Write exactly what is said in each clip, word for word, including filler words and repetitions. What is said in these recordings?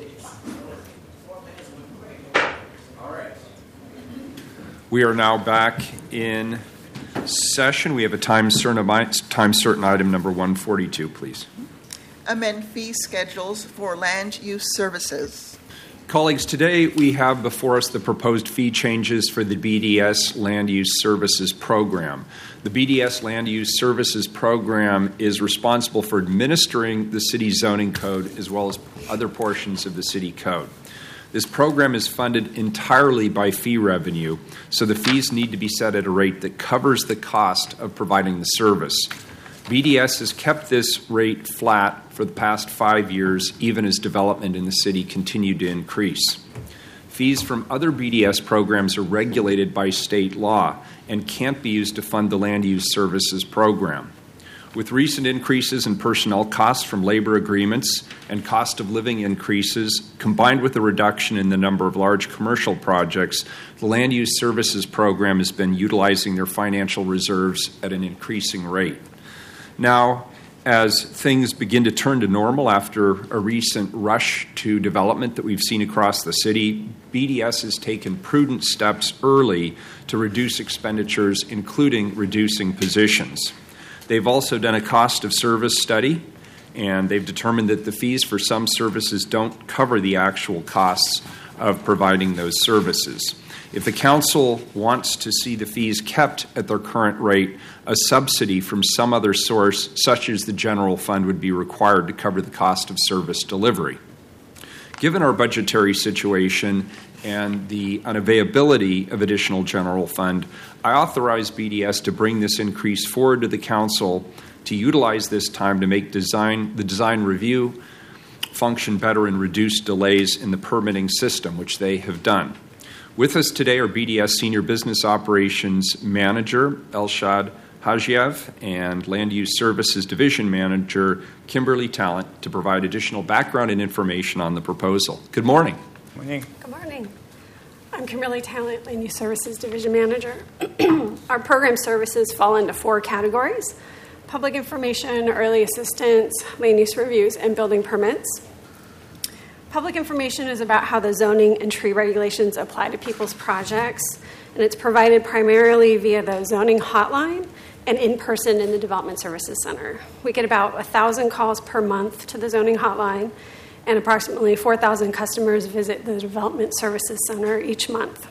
We are now back in session. We have a time certain, time certain item number one forty-two, please. Amend fee schedules for land use services. Colleagues, today we have before us the proposed fee changes for the B D S Land Use Services Program. The B D S Land Use Services Program is responsible for administering the city zoning code as well as other portions of the city code. This program is funded entirely by fee revenue, so the fees need to be set at a rate that covers the cost of providing the service. B D S has kept this rate flat for the past five years, even as development in the city continued to increase. Fees from other B D S programs are regulated by state law and can't be used to fund the Land Use Services Program. With recent increases in personnel costs from labor agreements and cost of living increases, combined with a reduction in the number of large commercial projects, the Land Use Services Program has been utilizing their financial reserves at an increasing rate. Now, as things begin to turn to normal after a recent rush to development that we've seen across the city, B D S has taken prudent steps early to reduce expenditures, including reducing positions. They've also done a cost of service study, and they've determined that the fees for some services don't cover the actual costs of providing those services. If the council wants to see the fees kept at their current rate, a subsidy from some other source, such as the general fund, would be required to cover the cost of service delivery. Given our budgetary situation and the unavailability of additional general fund, I authorize B D S to bring this increase forward to the council to utilize this time to make design the design review function better and reduce delays in the permitting system, which they have done. With us today are B D S Senior Business Operations Manager Elshad Hajiev and Land Use Services Division Manager Kimberly Talent to provide additional background and information on the proposal. Good morning. Morning. Good morning. I'm Kimberly Talent, Land Use Services Division Manager. Our program services fall into four categories: public information, early assistance, land use reviews, and building permits. Public information is about how the zoning and tree regulations apply to people's projects, and it's provided primarily via the zoning hotline and in person in the Development Services Center. We get about one thousand calls per month to the zoning hotline, and approximately four thousand customers visit the Development Services Center each month.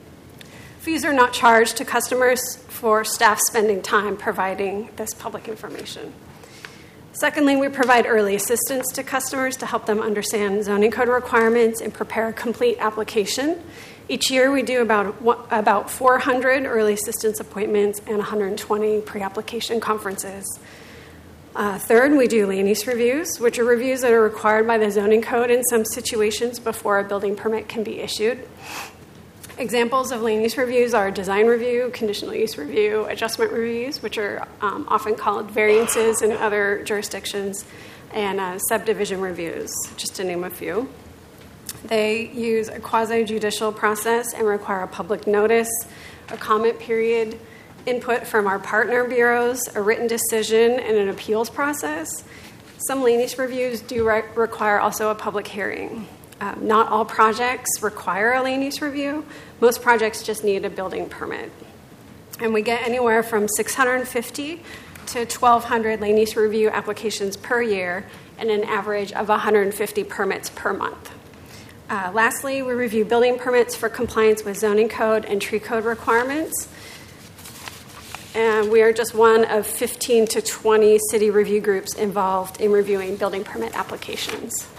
Fees are not charged to customers for staff spending time providing this public information. Secondly, we provide early assistance to customers to help them understand zoning code requirements and prepare a complete application. Each year, we do about about four hundred early assistance appointments and one hundred twenty pre-application conferences. Uh, third, we do land use reviews, which are reviews that are required by the zoning code in some situations before a building permit can be issued. Examples of land use reviews are design review, conditional use review, adjustment reviews, which are um, often called variances in other jurisdictions, and uh, subdivision reviews, just to name a few. They use a quasi-judicial process and require a public notice, a comment period, input from our partner bureaus, a written decision, and an appeals process. Some land use reviews do re- require also a public hearing. Um, not all projects require a land use review. Most projects just need a building permit. And we get anywhere from six hundred fifty to twelve hundred land use review applications per year and an average of one hundred fifty permits per month. Uh, lastly, we review building permits for compliance with zoning code and tree code requirements. And we are just one of fifteen to twenty city review groups involved in reviewing building permit applications.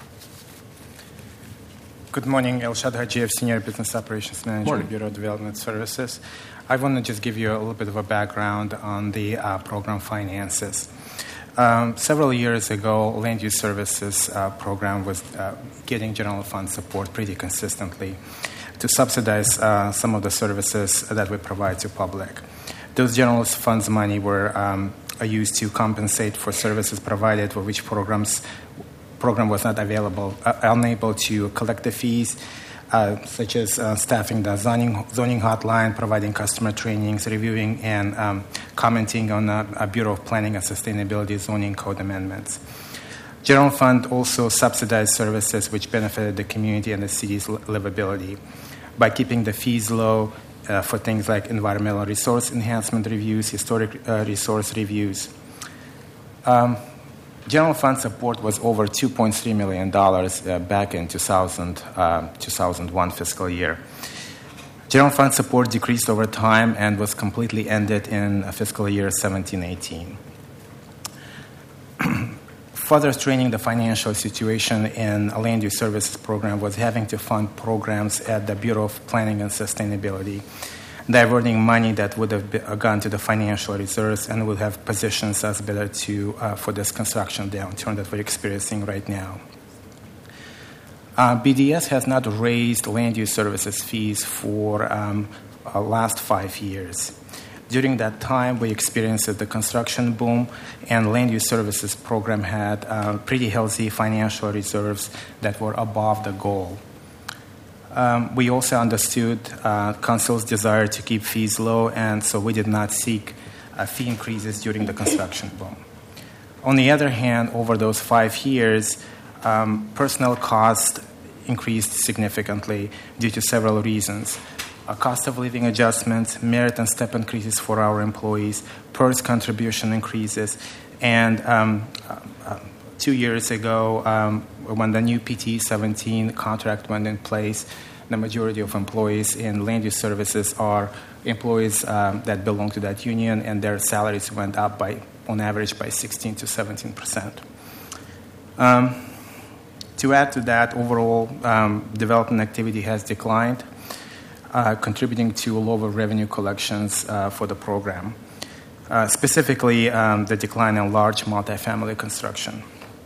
Good morning, Elshad Hajiev, Senior Business Operations Manager, Morning. Bureau of Development Services. I want to just give you a little bit of a background on the uh, program finances. Um, several years ago, Land Use Services uh, program was uh, getting general fund support pretty consistently to subsidize uh, some of the services that we provide to public. Those general funds money were um, used to compensate for services provided for which programs program was not available, uh, unable to collect the fees, uh, such as uh, staffing the zoning zoning hotline, providing customer trainings, reviewing and um, commenting on uh, a Bureau of Planning and Sustainability zoning code amendments. General fund also subsidized services which benefited the community and the city's livability by keeping the fees low uh, for things like environmental resource enhancement reviews, historic uh, resource reviews. Um, general fund support was over two point three million dollars uh, back in two thousand, uh, two thousand one fiscal year. General fund support decreased over time and was completely ended in fiscal year seventeen eighteen. Further straining the financial situation in a land use services program was having to fund programs at the Bureau of Planning and Sustainability, diverting money that would have be, uh, gone to the financial reserves and would have positioned us better to, uh, for this construction downturn that we're experiencing right now. Uh, B D S has not raised land use services fees for um, uh, last five years. During that time, we experienced the construction boom, and land use services program had uh, pretty healthy financial reserves that were above the goal. Um, we also understood uh, council's desire to keep fees low, and so we did not seek uh, fee increases during the construction boom. On the other hand, over those five years, um, personnel costs increased significantly due to several reasons. A cost of living adjustments, merit and step increases for our employees, PERS contribution increases, and um, uh, two years ago, um, when the new P T seventeen contract went in place, the majority of employees in land use services are employees um, that belong to that union, and their salaries went up by, on average, by sixteen to seventeen percent. Um, to add to that, overall um, development activity has declined, Uh, contributing to lower revenue collections uh, for the program, uh, specifically um, the decline in large multifamily construction.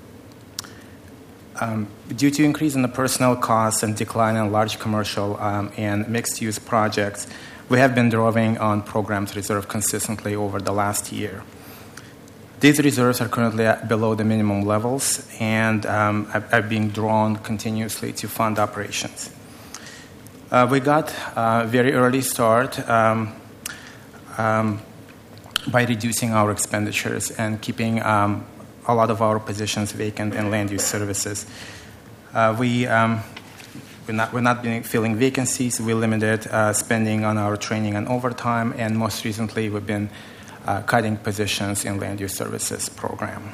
Um, due to increase in the personnel costs and decline in large commercial um, and mixed-use projects, we have been drawing on programs reserve consistently over the last year. These reserves are currently at below the minimum levels and um, are, are being drawn continuously to fund operations. Uh, we got a very early start um, um, by reducing our expenditures and keeping um, a lot of our positions vacant in land use services. Uh, we, um, we're not, we're not been filling vacancies. We limited uh, spending on our training and overtime, and most recently we've been uh, cutting positions in land use services program.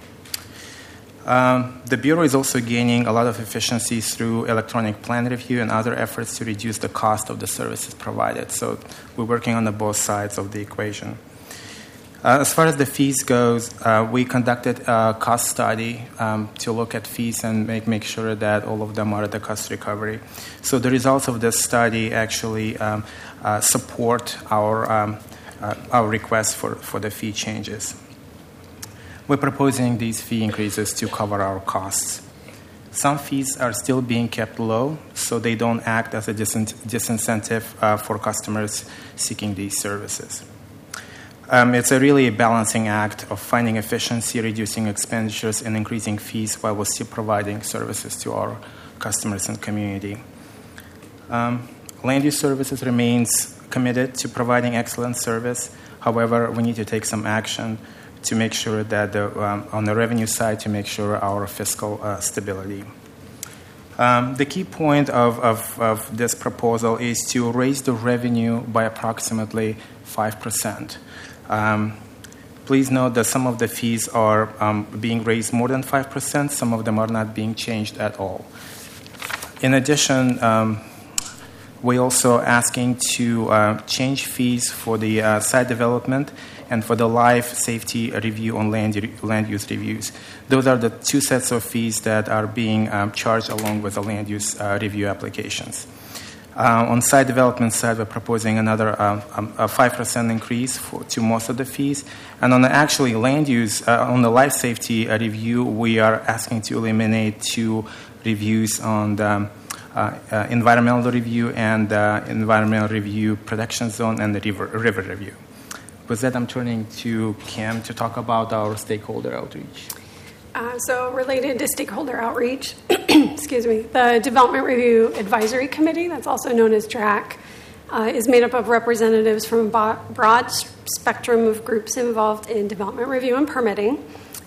Um, the Bureau is also gaining a lot of efficiencies through electronic plan review and other efforts to reduce the cost of the services provided. So we're working on the both sides of the equation. Uh, as far as the fees goes, uh, we conducted a cost study um, to look at fees and make, make sure that all of them are at the cost recovery. So the results of this study actually um, uh, support our, um, uh, our request for, for the fee changes. We're proposing these fee increases to cover our costs. Some fees are still being kept low, so they don't act as a disincentive uh, for customers seeking these services. Um, it's a really balancing act of finding efficiency, reducing expenditures, and increasing fees while we're still providing services to our customers and community. Um, Land use services remains committed to providing excellent service. However, we need to take some action to make sure that the, um, on the revenue side, to make sure our fiscal uh, stability. Um, the key point of, of, of this proposal is to raise the revenue by approximately five percent. Um, please note that some of the fees are um, being raised more than five percent. Some of them are not being changed at all. In addition, um, we're also asking to uh, change fees for the uh, site development and for the life safety review on land, land use reviews. Those are the two sets of fees that are being um, charged along with the land use uh, review applications. Uh, on site development side, we're proposing another uh, um, a five percent increase for, to most of the fees. And on the actually land use, uh, on the life safety uh, review, we are asking to eliminate two reviews on the uh, uh, environmental review and uh, environmental review protection zone and the river, river review. With that, I'm turning to Kim to talk about our stakeholder outreach. Uh, so related to stakeholder outreach, excuse me, the Development Review Advisory Committee, that's also known as D R A C, uh, is made up of representatives from a broad spectrum of groups involved in development review and permitting.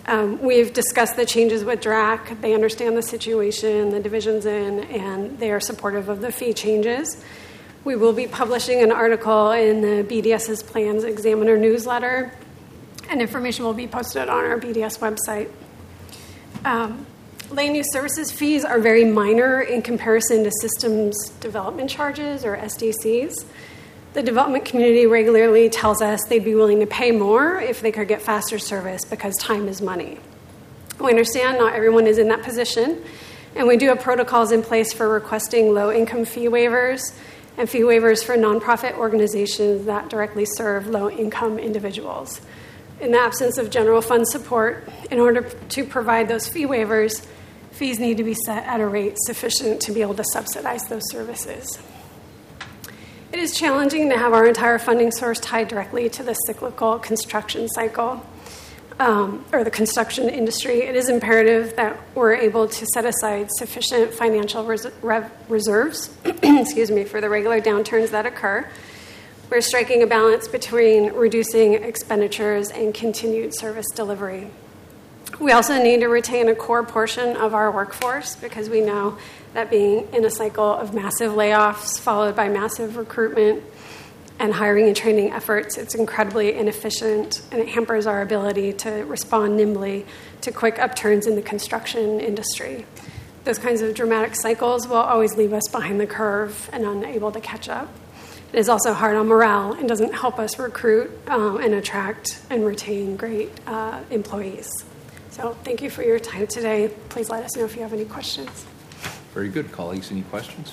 Um, we've discussed the changes with D R A C. They understand the situation the division's in, and they are supportive of the fee changes. We will be publishing an article in the B D S's Plans Examiner newsletter, and information will be posted on our B D S website. Um, land use services fees are very minor in comparison to systems development charges, or S D Cs. The development community regularly tells us they'd be willing to pay more if they could get faster service because time is money. We understand not everyone is in that position, and we do have protocols in place for requesting low-income fee waivers and fee waivers for nonprofit organizations that directly serve low-income individuals. In the absence of general fund support, in order to provide those fee waivers, fees need to be set at a rate sufficient to be able to subsidize those services. It is challenging to have our entire funding source tied directly to the cyclical construction cycle, um, or the construction industry. It is imperative that we're able to set aside sufficient financial res- rev- reserves excuse me, for the regular downturns that occur. We're striking a balance between reducing expenditures and continued service delivery. We also need to retain a core portion of our workforce because we know that being in a cycle of massive layoffs followed by massive recruitment and hiring and training efforts, it's incredibly inefficient, and it hampers our ability to respond nimbly to quick upturns in the construction industry. Those kinds of dramatic cycles will always leave us behind the curve and unable to catch up. It is also hard on morale and doesn't help us recruit um, and attract and retain great uh, employees. So thank you for your time today. Please let us know if you have any questions. Very good. Colleagues, any questions?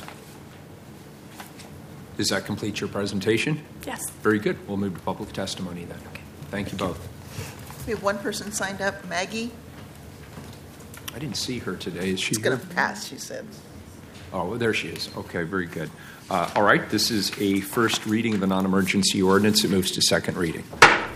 Does that complete your presentation? Yes. Very good. We'll move to public testimony then. Okay. Thank you both. We have one person signed up, Maggie. I didn't see her today. Is she It's here? going to pass, she said. Oh, well, there she is. Okay, very good. Uh, all right, this is a first reading of the non-emergency ordinance. It moves to second reading.